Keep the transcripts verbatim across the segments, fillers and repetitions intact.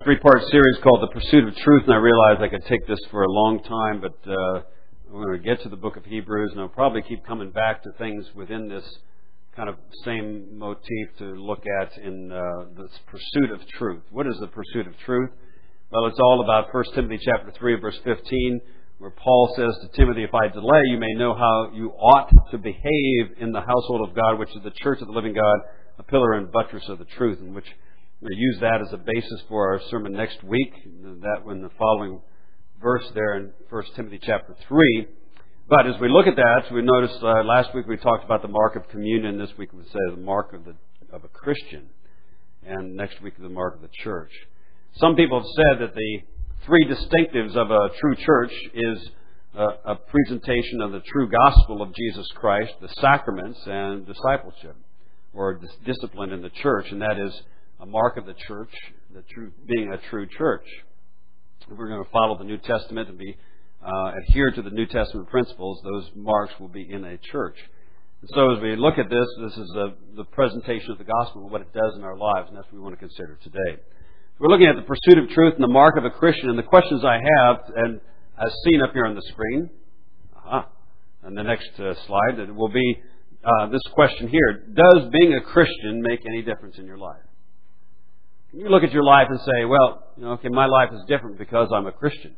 three-part series called The Pursuit of Truth, and I realized I could take this for a long time, but uh, we're going to get to the book of Hebrews, and I'll probably keep coming back to things within this kind of same motif to look at in uh, this pursuit of truth. What is the pursuit of truth? Well, it's all about First Timothy chapter three, verse fifteen, where Paul says to Timothy, if I delay, you may know how you ought to behave in the household of God, which is the church of the living God, a pillar and buttress of the truth, in which we'll use that as a basis for our sermon next week, that when the following verse there in First Timothy chapter three. But as we look at that, we noticed uh, last week we talked about the mark of communion. This week we say the mark of the of a Christian. And next week the mark of the church. Some people have said that the three distinctives of a true church is a, a presentation of the true gospel of Jesus Christ, the sacraments, and discipleship, or dis- discipline in the church, and that is a mark of the church, the true, being a true church. If we're going to follow the New Testament and be uh, adhere to the New Testament principles, those marks will be in a church. And so as we look at this, this is the, the presentation of the gospel and what it does in our lives, and that's what we want to consider today. We're looking at the pursuit of truth and the mark of a Christian, and the questions I have, and as seen up here on the screen, aha, and the next uh, slide, it will be uh, this question here: does being a Christian make any difference in your life? Can you look at your life and say, well, you know, okay, my life is different because I'm a Christian?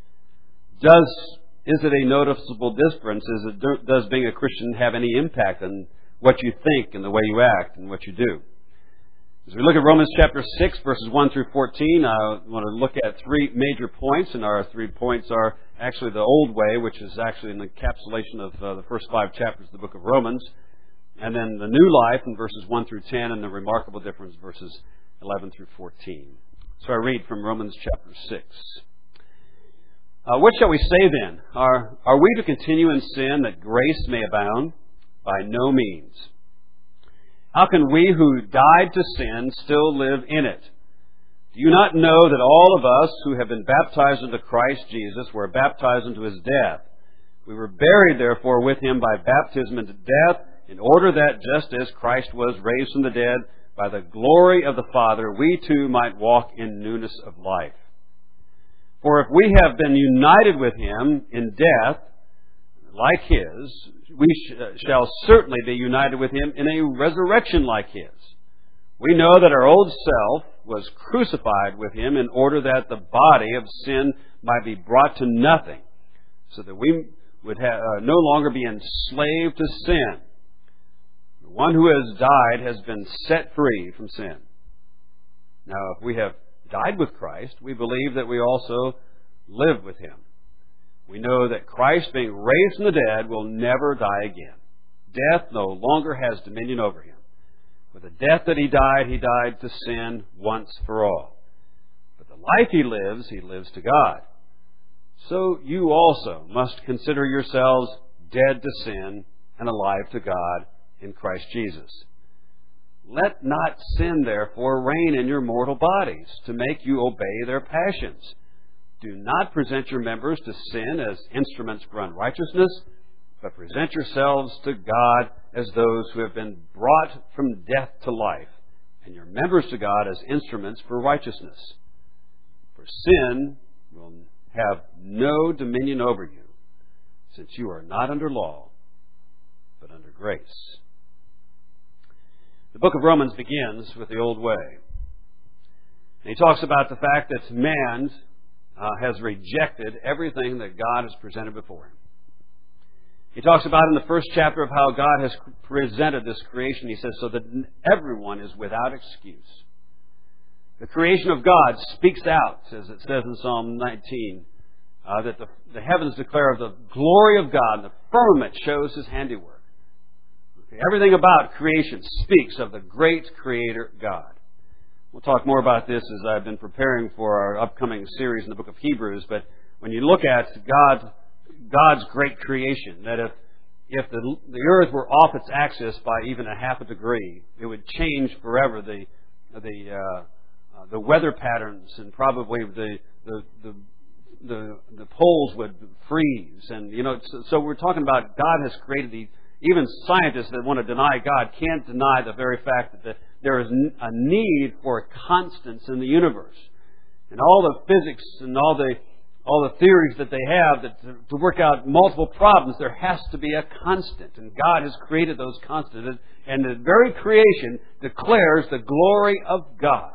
Does is it a noticeable difference? Is it, does being a Christian have any impact on what you think and the way you act and what you do? As we look at Romans chapter six, verses one through fourteen, I want to look at three major points, and our three points are actually the old way, which is actually an encapsulation of uh, the first five chapters of the book of Romans, and then the new life in verses one through ten, and the remarkable difference, verses eleven through fourteen. So I read from Romans chapter six. Uh, what shall we say then? Are, are we to continue in sin that grace may abound? By no means. How can we who died to sin still live in it? Do you not know that all of us who have been baptized into Christ Jesus were baptized into His death? We were buried, therefore, with Him by baptism into death, in order that, just as Christ was raised from the dead by the glory of the Father, we too might walk in newness of life. For if we have been united with Him in death, like His, we sh- shall certainly be united with Him in a resurrection like His. We know that our old self was crucified with Him in order that the body of sin might be brought to nothing, so that we would ha- uh, no longer be enslaved to sin. The one who has died has been set free from sin. Now, if we have died with Christ, we believe that we also live with Him. We know that Christ, being raised from the dead, will never die again. Death no longer has dominion over Him. With the death that He died, He died to sin once for all. But the life He lives, He lives to God. So you also must consider yourselves dead to sin and alive to God in Christ Jesus. Let not sin, therefore, reign in your mortal bodies to make you obey their passions. Do not present your members to sin as instruments for unrighteousness, but present yourselves to God as those who have been brought from death to life, and your members to God as instruments for righteousness. For sin will have no dominion over you, since you are not under law, but under grace. The book of Romans begins with the old way. And he talks about the fact that man uh, has rejected everything that God has presented before him. He talks about in the first chapter of how God has presented this creation. He says, so that everyone is without excuse. The creation of God speaks out, as it says in Psalm nineteen, uh, that the, the heavens declare of the glory of God, and the firmament shows His handiwork. Everything about creation speaks of the great Creator God. We'll talk more about this as I've been preparing for our upcoming series in the book of Hebrews. But when you look at God, God's great creation, that if if the, the earth were off its axis by even a half a degree, it would change forever the the uh, uh, the weather patterns, and probably the the the the, the poles would freeze. And you know, so, so we're talking about God has created the. Even scientists that want to deny God can't deny the very fact that the, there is a need for constants in the universe. and all the physics and all the all the theories that they have that to, to work out multiple problems, there has to be a constant. And God has created those constants. And the very creation declares the glory of God.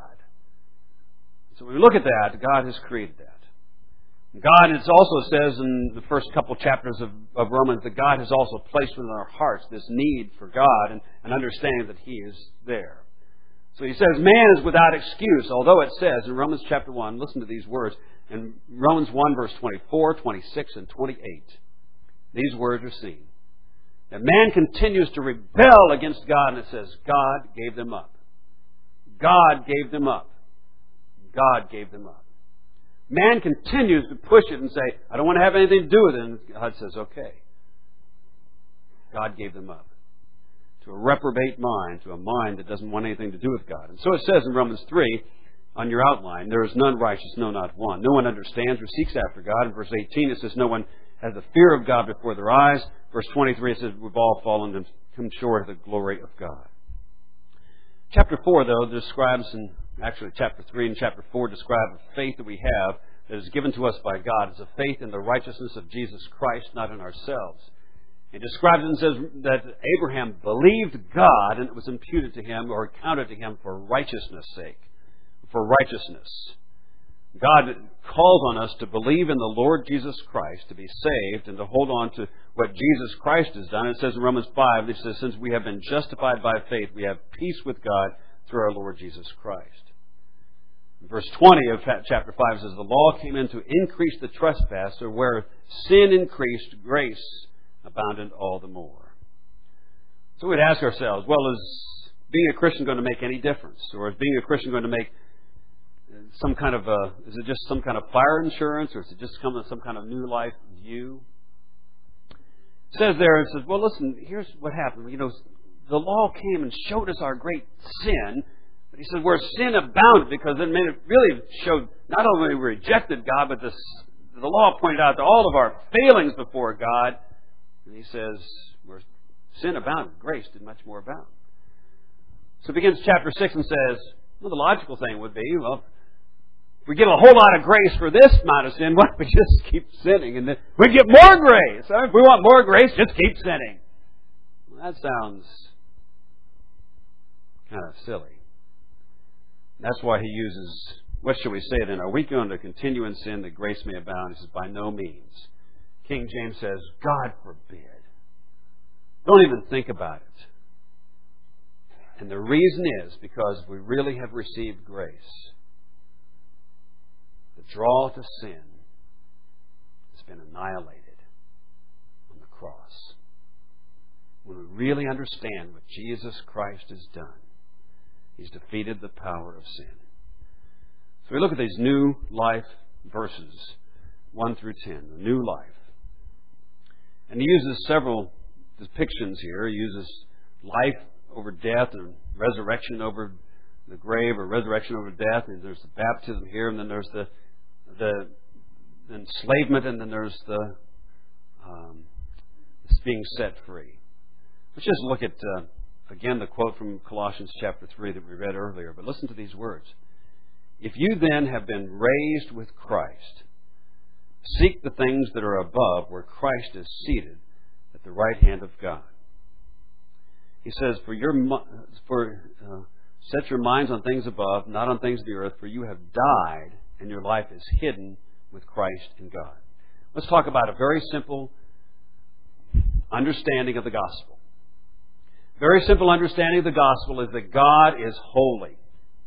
So when we look at that, God has created that. God, it also says in the first couple chapters of, of Romans that God has also placed within our hearts this need for God and, and understanding that He is there. So He says, man is without excuse, although it says in Romans chapter one, listen to these words, in Romans one verse twenty-four, twenty-six, and twenty-eight. These words are seen. That man continues to rebel against God, and it says, God gave them up. God gave them up. God gave them up. Man continues to push it and say, I don't want to have anything to do with it. And God says, okay. God gave them up. To a reprobate mind, to a mind that doesn't want anything to do with God. And so it says in Romans three, on your outline, there is none righteous, no, not one. No one understands or seeks after God. In verse eighteen, it says, no one has the fear of God before their eyes. Verse twenty-three, it says, we've all fallen and come short of the glory of God. Chapter four, though, describes, and actually chapter three and chapter four describe the faith that we have that is given to us by God. It's a faith in the righteousness of Jesus Christ, not in ourselves. It describes it and says that Abraham believed God and it was imputed to him or counted to him for righteousness' sake. For righteousness. God calls on us to believe in the Lord Jesus Christ, to be saved, and to hold on to what Jesus Christ has done. It says in Romans five, it says, since we have been justified by faith, we have peace with God through our Lord Jesus Christ. Verse twenty of chapter five says, the law came in to increase the trespasser, where sin increased, grace abounded all the more. So we'd ask ourselves, well, is being a Christian going to make any difference? Or is being a Christian going to make some kind of a, is it just some kind of fire insurance, or is it just some, some kind of new life view? It says there, it says, well, listen, here's what happened. You know, the law came and showed us our great sin. But he said, where sin abounded, because it really showed not only we rejected God, but this, the law pointed out to all of our failings before God. And he says, where sin abounded, grace did much more abound. So it begins chapter six and says, well, the logical thing would be, well, if we get a whole lot of grace for this amount of sin, why don't we just keep sinning? And then we get more grace. If we want more grace, just keep sinning. Well, that sounds kind of silly. That's why he uses, what shall we say then? Are we going to continue in sin that grace may abound? He says, by no means. King James says, God forbid. Don't even think about it. And the reason is because we really have received grace. The draw to sin has been annihilated on the cross. When we really understand what Jesus Christ has done, He's defeated the power of sin. So we look at these new life verses, one through ten, the new life. And he uses several depictions here. He uses life over death and resurrection over the grave, or resurrection over death. And there's the baptism here, and then there's the the enslavement, and then there's the um, being set free. Let's just look at uh, again the quote from Colossians chapter three that we read earlier. But listen to these words: "If you then have been raised with Christ, seek the things that are above, where Christ is seated at the right hand of God." He says, "For your for uh, set your minds on things above, not on things of the earth. For you have died, and your life is hidden with Christ in God." Let's talk about a very simple understanding of the gospel. Very simple understanding of the gospel is that God is holy.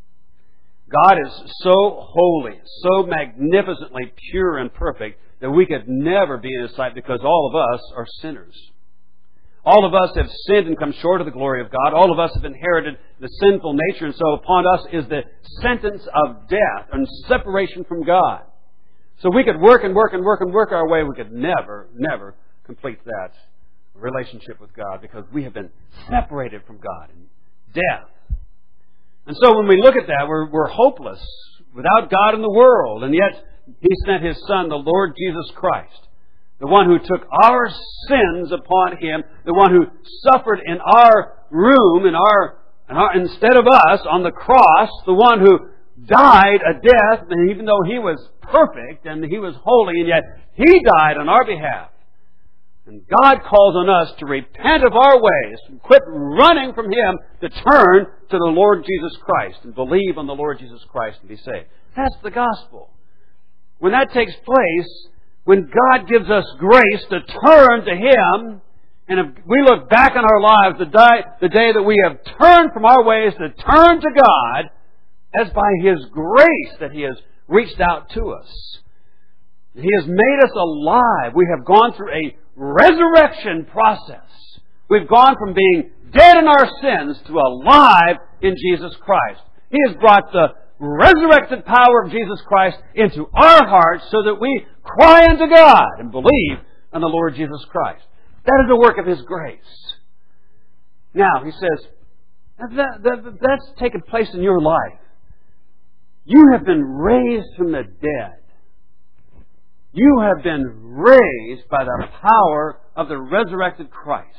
God is so holy, so magnificently pure and perfect that we could never be in His sight, because all of us are sinners. All of us have sinned and come short of the glory of God. All of us have inherited the sinful nature, and so upon us is the sentence of death and separation from God. So we could work and work and work and work our way. We could never, never complete that relationship with God, because we have been separated from God in death. And so when we look at that, we're, we're hopeless without God in the world. And yet He sent His Son, the Lord Jesus Christ, the one who took our sins upon Him, the one who suffered in our room, in our, in our instead of us on the cross, the one who died a death, and even though He was perfect and He was holy, and yet He died on our behalf. And God calls on us to repent of our ways, quit running from Him, to turn to the Lord Jesus Christ and believe on the Lord Jesus Christ and be saved. That's the gospel. When that takes place, when God gives us grace to turn to Him, and if we look back on our lives, the day, the day that we have turned from our ways to turn to God, as by His grace that He has reached out to us. He has made us alive. We have gone through a resurrection process. We've gone from being dead in our sins to alive in Jesus Christ. He has brought the resurrected power of Jesus Christ into our hearts so that we cry unto God and believe on the Lord Jesus Christ. That is a work of His grace. Now, He says, that, that, that's taken place in your life. You have been raised from the dead. You have been raised by the power of the resurrected Christ.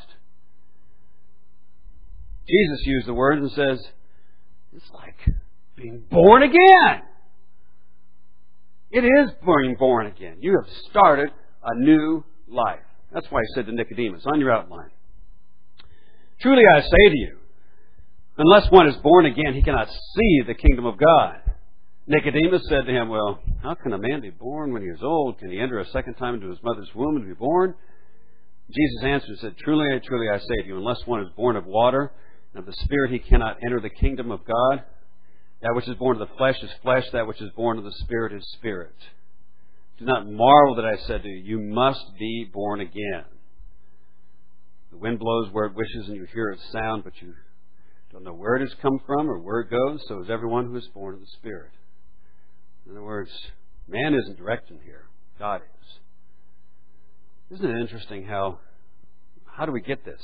Jesus used the word and says, it's like being born again. It is being born again. You have started a new life. That's why He said to Nicodemus, on your outline, truly I say to you, unless one is born again, he cannot see the kingdom of God. Nicodemus said to Him, well, how can a man be born when he is old? Can he enter a second time into his mother's womb and be born? Jesus answered and said, truly, truly, I say to you, unless one is born of water and of the Spirit, he cannot enter the kingdom of God. That which is born of the flesh is flesh, that which is born of the Spirit is spirit. Do not marvel that I said to you, you must be born again. The wind blows where it wishes and you hear its sound, but you don't know where it has come from or where it goes, so is everyone who is born of the Spirit. In other words, man isn't directing here. God is. Isn't it interesting how, how do we get this?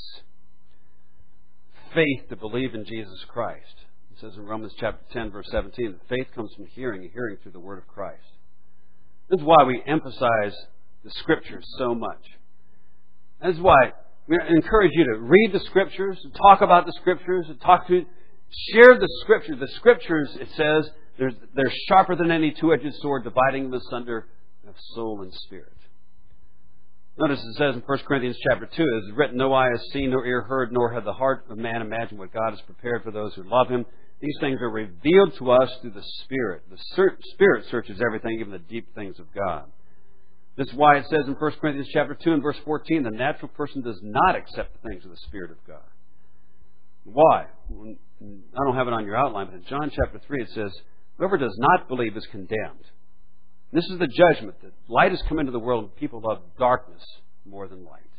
Faith to believe in Jesus Christ. It says in Romans chapter ten, verse seventeen, that faith comes from hearing, and hearing through the Word of Christ. This is why we emphasize the Scriptures so much. This is why we encourage you to read the Scriptures, to talk about the Scriptures, to talk to, share the Scriptures. The Scriptures, it says, they're, they're sharper than any two-edged sword, dividing them asunder of soul and spirit. Notice it says in First Corinthians chapter two, it is written, no eye has seen, nor ear heard, nor had the heart of man imagined what God has prepared for those who love Him. These things are revealed to us through the Spirit. The Spirit searches everything, even the deep things of God. This is why it says in First Corinthians chapter two and verse fourteen, the natural person does not accept the things of the Spirit of God. Why? I don't have it on your outline, but in John chapter three it says, whoever does not believe is condemned. This is the judgment that light has come into the world and people love darkness more than light.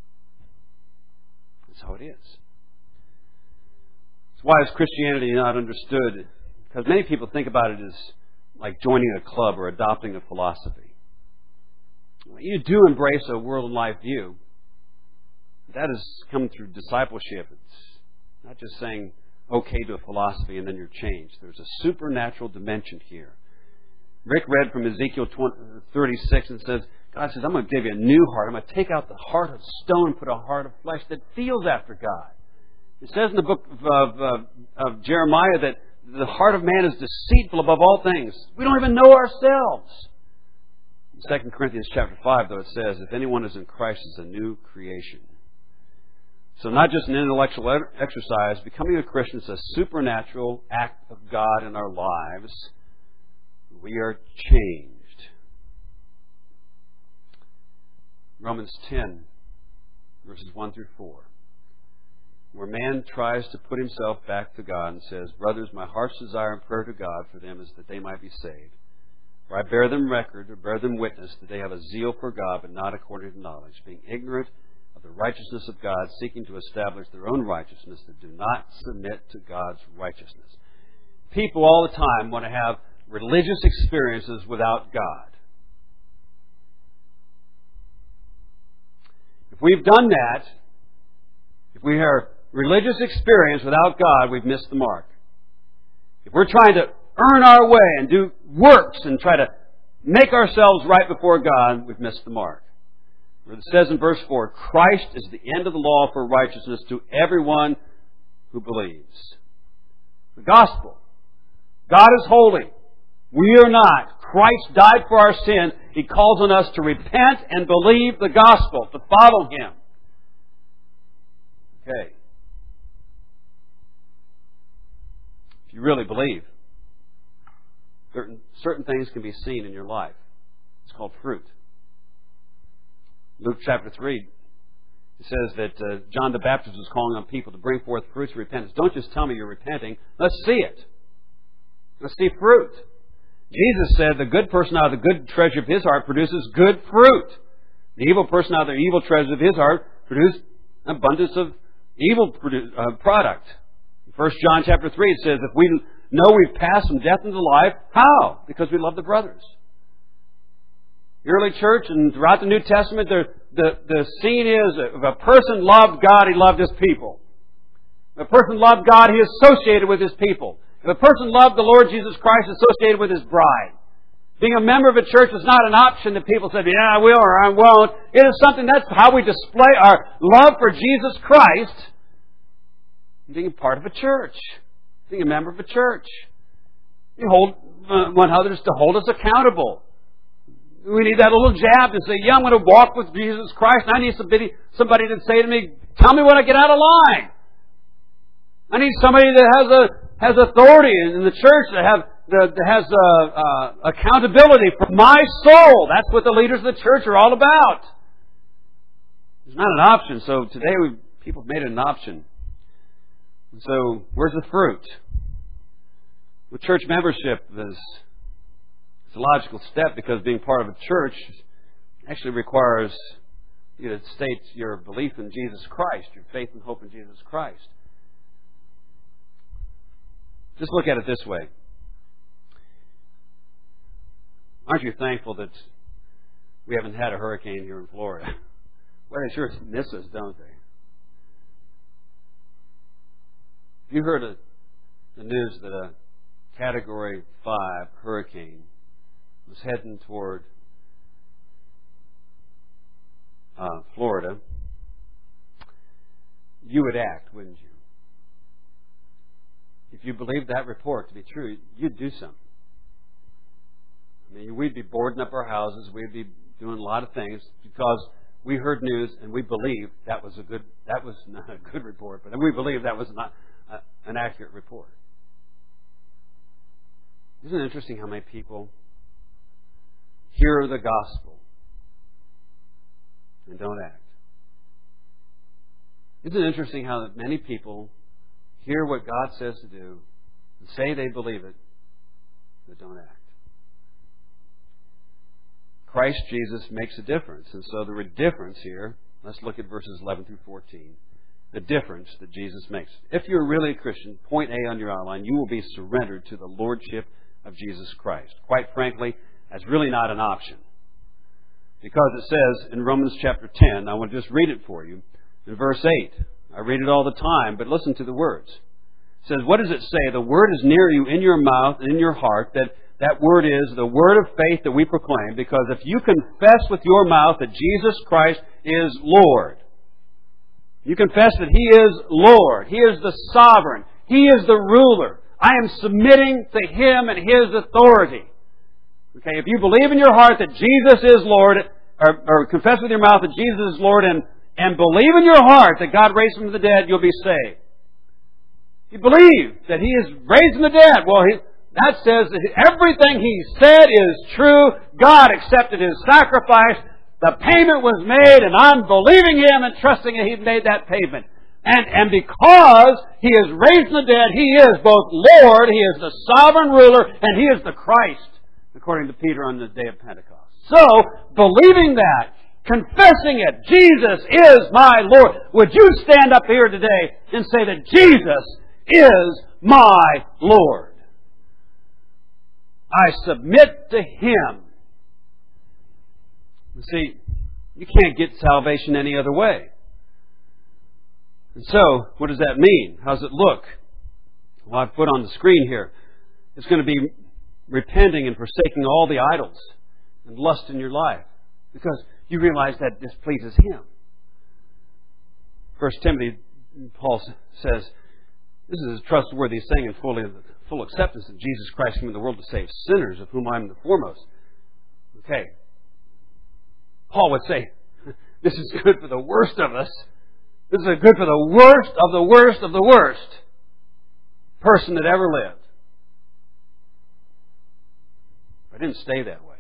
That's how it is. That's why is Christianity not understood? Because many people think about it as like joining a club or adopting a philosophy. You do embrace a world and life view. That has come through discipleship. It's not just saying okay to a philosophy and then you're changed. There's a supernatural dimension here. Rick read from Ezekiel thirty-six and says, God says, I'm going to give you a new heart. I'm going to take out the heart of stone and put a heart of flesh that feels after God. It says in the book of, of, of, of Jeremiah that the heart of man is deceitful above all things. We don't even know ourselves. In Second Corinthians chapter five, though, it says, if anyone is in Christ, is a new creation. So not just an intellectual exercise, becoming a Christian is a supernatural act of God in our lives. We are changed. Romans ten, verses one through four, where man tries to put himself back to God and says, brothers, my heart's desire and prayer to God for them is that they might be saved. For I bear them record, or bear them witness, that they have a zeal for God, but not according to knowledge, being ignorant of the righteousness of God, seeking to establish their own righteousness, that do not submit to God's righteousness. People all the time want to have religious experiences without God. If we've done that, if we have religious experience without God, we've missed the mark. If we're trying to earn our way and do works and try to make ourselves right before God, we've missed the mark. Where it says in verse four, Christ is the end of the law for righteousness to everyone who believes. The gospel. God is holy. We are not. Christ died for our sin. He calls on us to repent and believe the gospel, to follow Him. Okay. If you really believe, certain, certain things can be seen in your life. It's called fruit. Luke chapter three, it says that uh, John the Baptist was calling on people to bring forth fruits of repentance. Don't just tell me you're repenting. Let's see it. Let's see fruit. Jesus said the good person out of the good treasure of his heart produces good fruit. The evil person out of the evil treasure of his heart produces an abundance of evil produ- uh, product. In First John chapter three, it says, if we know we've passed from death into life, how? Because we love the brothers. The early church and throughout the New Testament, the, the, the scene is, if a person loved God, he loved His people. If a person loved God, he associated with His people. If a person loved the Lord Jesus Christ, associated with His bride. Being a member of a church is not an option that people say, yeah, I will or I won't. It is something, that's how we display our love for Jesus Christ. Being a part of a church. Being a member of a church. We hold, uh, want others to hold us accountable. We need that little jab to say, yeah, I'm going to walk with Jesus Christ. And I need somebody, somebody to say to me, tell me when I get out of line. I need somebody that has a has authority in the church, that have that has uh, uh, accountability for my soul. That's what the leaders of the church are all about. It's not an option. So today we people have made it an option. So where's the fruit? With church membership, is it's a logical step, because being part of a church actually requires you to state your belief in Jesus Christ, your faith and hope in Jesus Christ. Just look at it this way. Aren't you thankful that we haven't had a hurricane here in Florida? Well, they sure miss us, don't they? You heard of the news that a Category five hurricane was heading toward uh, Florida. You would act, wouldn't you? If you believed that report to be true, you'd do something. I mean, we'd be boarding up our houses. We'd be doing a lot of things because we heard news and we believed that was a good, that was not a good report, but we believed that was not a, an accurate report. Isn't it interesting how many people hear the gospel and don't act? Isn't it interesting how many people hear what God says to do and say they believe it, but don't act? Christ Jesus makes a difference. And so the difference here, let's look at verses eleven through fourteen. The difference that Jesus makes. If you're really a Christian, point A on your outline, you will be surrendered to the Lordship of Jesus Christ. Quite frankly, that's really not an option. Because it says in Romans chapter ten, I want to just read it for you, in verse eight. I read it all the time, but listen to the words. It says, what does it say? The word is near you, in your mouth and in your heart. That that word is the word of faith that we proclaim. Because if you confess with your mouth that Jesus Christ is Lord, you confess that He is Lord. He is the sovereign. He is the ruler. I am submitting to Him and His authority. Okay, if you believe in your heart that Jesus is Lord, or, or confess with your mouth that Jesus is Lord, and And believe in your heart that God raised Him from the dead, you'll be saved. You believe that He is raised from the dead. Well, he, that says that everything He said is true. God accepted His sacrifice. The payment was made, and I'm believing Him and trusting that He made that payment. And, and because He is raised from the dead, He is both Lord, He is the sovereign ruler, and He is the Christ, according to Peter on the day of Pentecost. So, believing that, confessing it, Jesus is my Lord. Would you stand up here today and say that Jesus is my Lord? I submit to Him. You see, you can't get salvation any other way. And so, what does that mean? How does it look? Well, I've put on the screen here. It's going to be repenting and forsaking all the idols and lust in your life. Because you realize that displeases Him. First Timothy, Paul says, this is a trustworthy saying and fully, full acceptance that Jesus Christ came in the world to save sinners, of whom I am the foremost. Okay. Paul would say, this is good for the worst of us. This is good for the worst of the worst of the worst person that ever lived. But it didn't stay that way.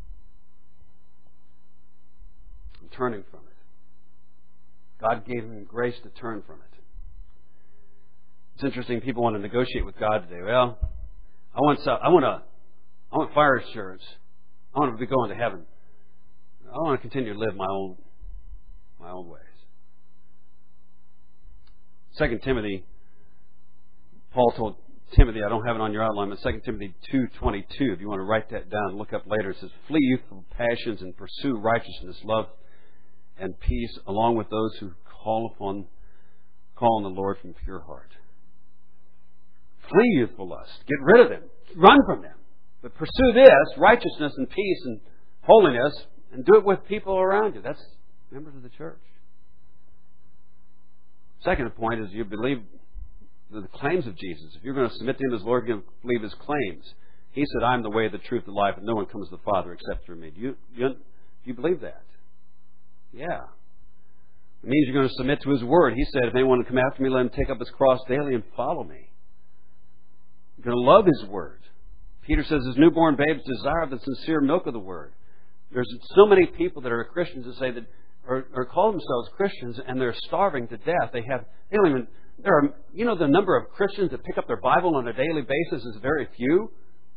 I'm turning from it. God gave him grace to turn from it. It's interesting. People want to negotiate with God today. Well, I want I want a I want fire insurance. I want to be going to heaven. I want to continue to live my own my own ways. Second Timothy, Paul told Timothy, I don't have it on your outline, but Second Timothy two twenty-two, if you want to write that down and look up later, it says, flee youthful passions and pursue righteousness, love, and peace, along with those who call upon call on the Lord from pure heart. Flee youthful lust. Get rid of them. Run from them. But pursue this, righteousness and peace and holiness, and do it with people around you. That's members of the church. Second point is you believe the claims of Jesus. If you're going to submit to Him as Lord, you're going to believe His claims. He said, I'm the way, the truth, the life, and no one comes to the Father except through me. Do you, do you, do you believe that? Yeah. It means you're going to submit to His Word. He said, if anyone will come after me, let him take up his cross daily and follow me. You're going to love His Word. Peter says, as newborn babes desire the sincere milk of the Word. There's so many people that are Christians that say that, or, or call themselves Christians, and they're starving to death. They have, they don't even, there are, you know, the number of Christians that pick up their Bible on a daily basis is very few.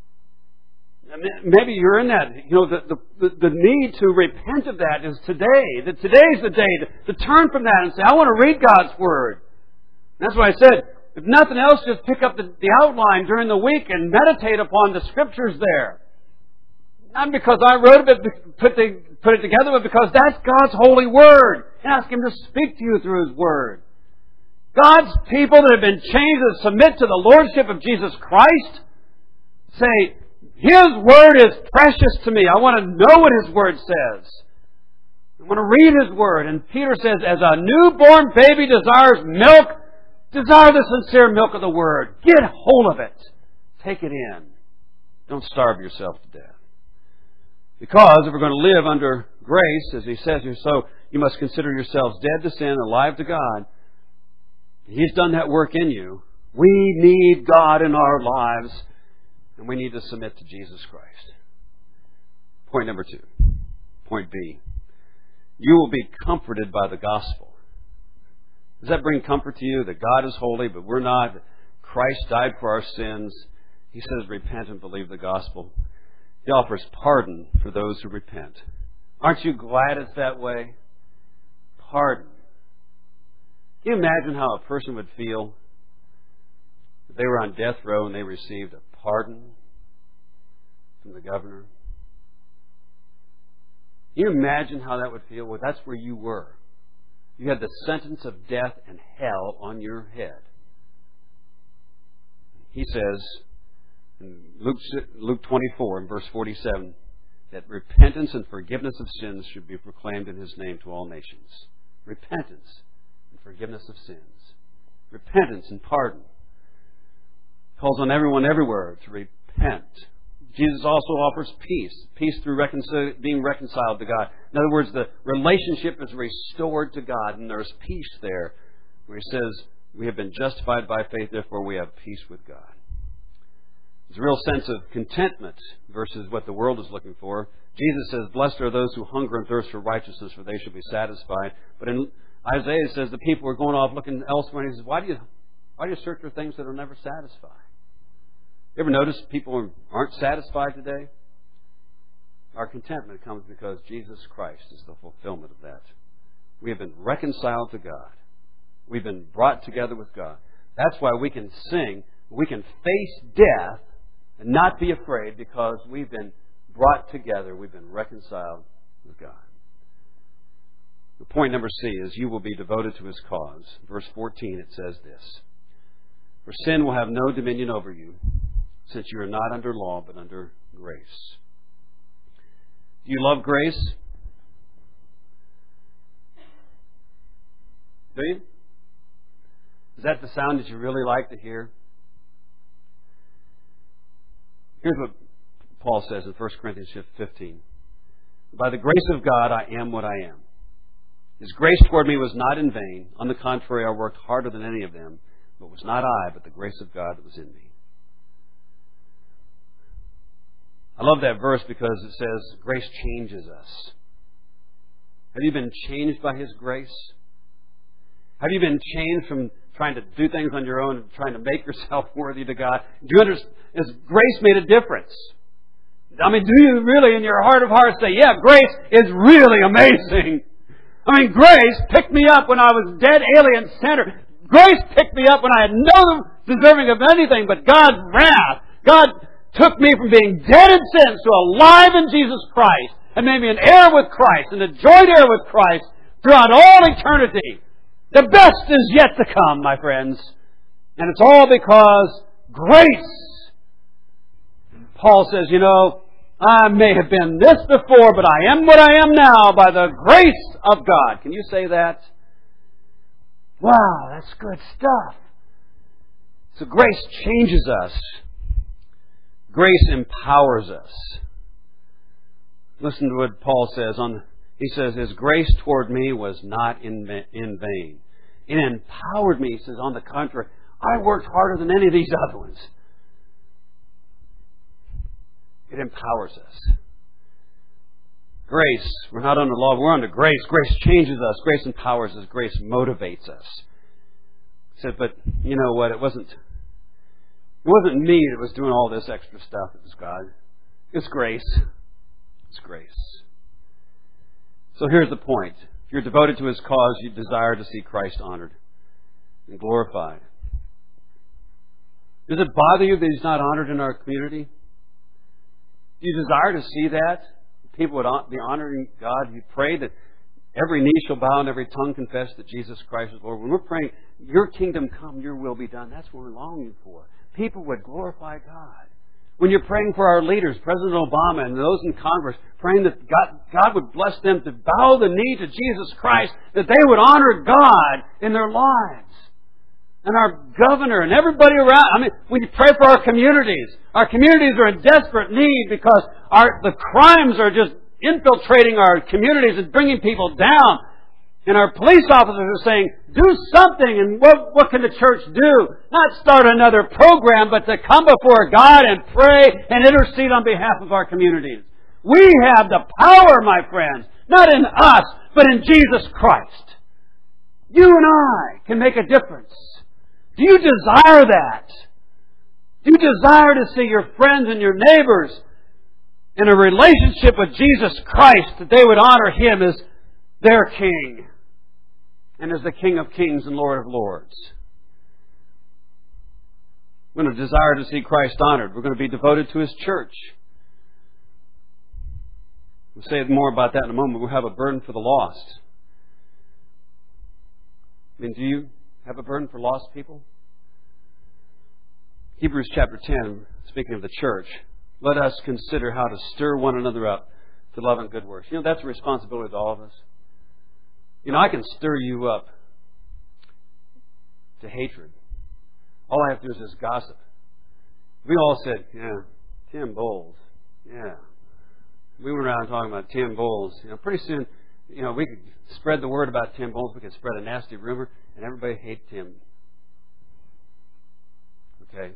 Maybe you're in that. You know, the, the, the need to repent of that is today. That today's the day to, to turn from that and say, I want to read God's Word. And that's why I said, if nothing else, just pick up the, the outline during the week and meditate upon the Scriptures there. Not because I wrote it, put, the, put it together, but because that's God's holy Word. And ask Him to speak to you through His Word. God's people that have been changed to submit to the Lordship of Jesus Christ say, His Word is precious to me. I want to know what His Word says. I want to read His Word. And Peter says, as a newborn baby desires milk, desire the sincere milk of the Word. Get hold of it. Take it in. Don't starve yourself to death. Because if we're going to live under grace, as he says here, so you must consider yourselves dead to sin, alive to God. He's done that work in you. We need God in our lives, and we need to submit to Jesus Christ. Point number two. Point B. You will be comforted by the gospel. Does that bring comfort to you that God is holy, but we're not? Christ died for our sins. He says, repent and believe the gospel. He offers pardon for those who repent. Aren't you glad it's that way? Pardon. Can you imagine how a person would feel if they were on death row and they received a pardon from the governor? Can you imagine how that would feel? Well, that's where you were. You had the sentence of death and hell on your head. He says in Luke, Luke twenty-four, in verse forty-seven, that repentance and forgiveness of sins should be proclaimed in His name to all nations. Repentance and forgiveness of sins. Repentance and pardon. Calls on everyone everywhere to repent. Jesus also offers peace. Peace through reconcil- being reconciled to God. In other words, the relationship is restored to God, and there's peace there, where He says, we have been justified by faith, therefore we have peace with God. There's a real sense of contentment versus what the world is looking for. Jesus says, blessed are those who hunger and thirst for righteousness, for they shall be satisfied. But in Isaiah it says the people are going off looking elsewhere, and He says, why do you, why do you search for things that will never satisfy? You ever notice people aren't satisfied today? Our contentment comes because Jesus Christ is the fulfillment of that. We have been reconciled to God. We've been brought together with God. That's why we can sing, we can face death and not be afraid, because we've been brought together, we've been reconciled with God. The point number C is you will be devoted to His cause. Verse fourteen, it says this: for sin will have no dominion over you, since you are not under law, but under grace. Do you love grace? Do you? Is that the sound that you really like to hear? Here's what Paul says in First Corinthians fifteen. By the grace of God, I am what I am. His grace toward me was not in vain. On the contrary, I worked harder than any of them. But it was not I, but the grace of God that was in me. I love that verse because it says, grace changes us. Have you been changed by His grace? Have you been changed from trying to do things on your own and trying to make yourself worthy to God? Do you understand? Has grace made a difference? I mean, do you really in your heart of hearts say, yeah, grace is really amazing? I mean, grace picked me up when I was dead, alien, sinner. Grace picked me up when I had no deserving of anything but God's wrath. God took me from being dead in sins to alive in Jesus Christ and made me an heir with Christ and a joint heir with Christ throughout all eternity. The best is yet to come, my friends. And it's all because grace. Paul says, you know, I may have been this before, but I am what I am now by the grace of God. Can you say that? Wow, that's good stuff. So grace changes us. Grace empowers us. Listen to what Paul says. On, he says, His grace toward me was not in, in vain. It empowered me. He says, on the contrary, I worked harder than any of these other ones. It empowers us. Grace, we're not under law, we're under grace. Grace changes us. Grace empowers us. Grace motivates us. He said, but you know what? It wasn't It wasn't me that was doing all this extra stuff. It was God. It's grace. It's grace. So here's the point. If you're devoted to His cause, you desire to see Christ honored and glorified. Does it bother you that He's not honored in our community? Do you desire to see that? People would be honoring God. You pray that every knee shall bow and every tongue confess that Jesus Christ is Lord. When we're praying, your kingdom come, your will be done, that's what we're longing for. People would glorify God. When you're praying for our leaders, President Obama and those in Congress, praying that God, God would bless them to bow the knee to Jesus Christ, that they would honor God in their lives. And our governor and everybody around. I mean, when you pray for our communities, our communities are in desperate need because our the crimes are just infiltrating our communities and bringing people down. And our police officers are saying, do something. And what, what can the church do? Not start another program, but to come before God and pray and intercede on behalf of our communities. We have the power, my friends, not in us, but in Jesus Christ. You and I can make a difference. Do you desire that? Do you desire to see your friends and your neighbors in a relationship with Jesus Christ, that they would honor Him as their King and as the King of Kings and Lord of Lords? We're going to desire to see Christ honored. We're going to be devoted to His church. We'll say more about that in a moment. We'll have a burden for the lost. I mean, do you have a burden for lost people? Hebrews chapter ten, speaking of the church, let us consider how to stir one another up to love and good works. You know, that's a responsibility to all of us. You know, I can stir you up to hatred. All I have to do is just gossip. We all said, yeah, Tim Bowles. Yeah. We went around talking about Tim Bowles. You know, pretty soon, you know, we could spread the word about Tim Bowles. We could spread a nasty rumor, and everybody hate Tim. Okay?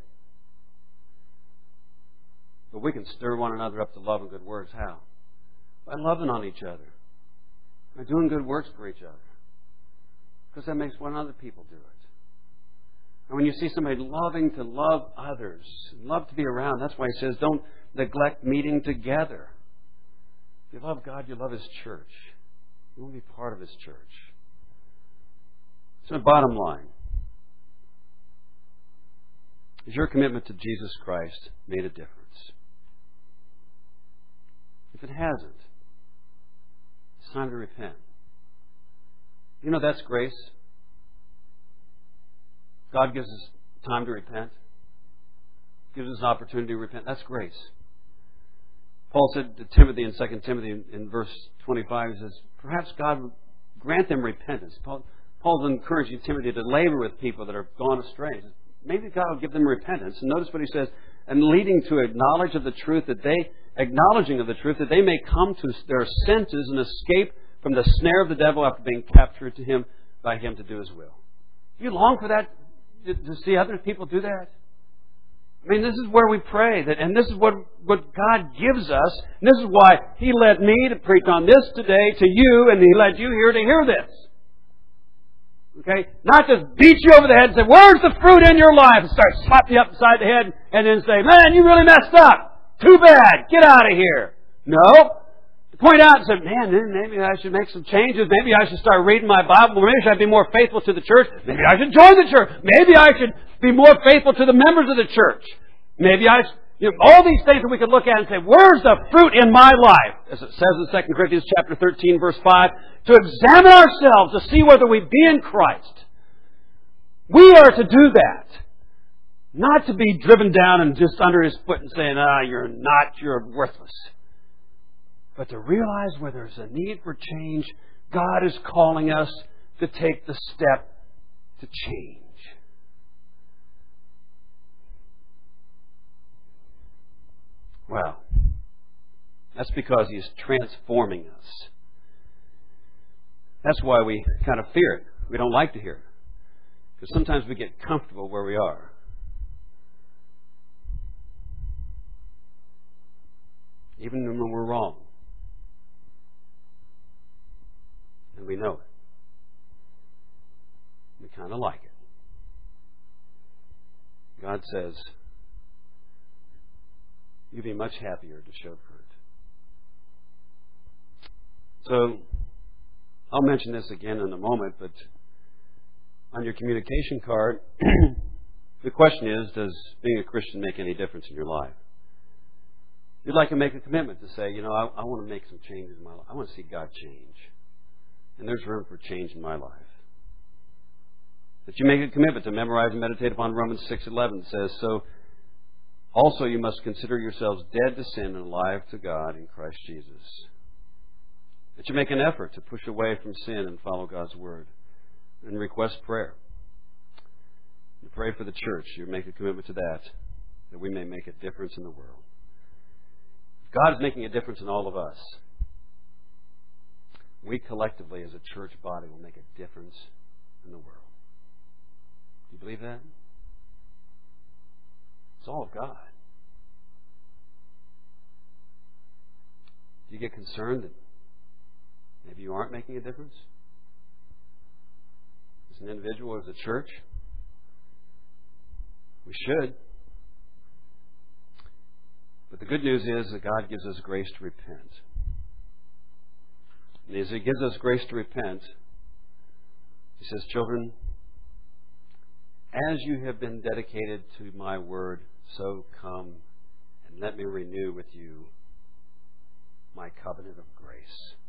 But we can stir one another up to love and good works. How? By loving on each other. By doing good works for each other. Because that makes one other people do it. And when you see somebody loving to love others, love to be around, that's why He says don't neglect meeting together. If you love God, you love His church. You want to be part of His church. So, bottom line, has your commitment to Jesus Christ made a difference? If it hasn't, it's time to repent. You know that's grace. God gives us time to repent. Gives us an opportunity to repent. That's grace. Paul said to Timothy in Second Timothy in, in verse twenty-five, he says, perhaps God would grant them repentance. Paul, Paul's encouraging Timothy to labor with people that are gone astray. He says, maybe God will give them repentance. And notice what he says, and leading to a knowledge of the truth that they, acknowledging of the truth that they may come to their senses and escape from the snare of the devil after being captured to him by him to do his will. You long for that, to see other people do that? I mean, this is where we pray, that, and this is what, what God gives us. And this is why He led me to preach on this today to you, and He led you here to hear this. Okay? Not just beat you over the head and say, where's the fruit in your life? And start slapping you upside the head and then say, man, you really messed up. Too bad. Get out of here. No. To point out and say, man, maybe I should make some changes. Maybe I should start reading my Bible. Maybe I should be more faithful to the church. Maybe I should join the church. Maybe I should be more faithful to the members of the church. Maybe I should, you know, all these things that we could look at and say, where's the fruit in my life? As it says in Second Corinthians chapter thirteen, verse five, to examine ourselves to see whether we be in Christ. We are to do that. Not to be driven down and just under His foot and saying, ah, you're not, you're worthless. But to realize where there's a need for change, God is calling us to take the step to change. Well, that's because He's transforming us. That's why we kind of fear it. We don't like to hear it. Because sometimes we get comfortable where we are. Even when we're wrong. And we know it. We kind of like it. God says, you'd be much happier to show fruit. So, I'll mention this again in a moment, but on your communication card, the question is, does being a Christian make any difference in your life? You'd like to make a commitment to say, you know, I, I want to make some changes in my life. I want to see God change. And there's room for change in my life. That you make a commitment to memorize and meditate upon Romans six eleven. It says, so also you must consider yourselves dead to sin and alive to God in Christ Jesus. That you make an effort to push away from sin and follow God's Word. And request prayer. You pray for the church. You make a commitment to that. That we may make a difference in the world. God is making a difference in all of us. We collectively as a church body will make a difference in the world. Do you believe that? It's all of God. Do you get concerned that maybe you aren't making a difference? As an individual, as a church? We should. But the good news is that God gives us grace to repent. And as He gives us grace to repent, He says, children, as you have been dedicated to my word, so come and let me renew with you my covenant of grace.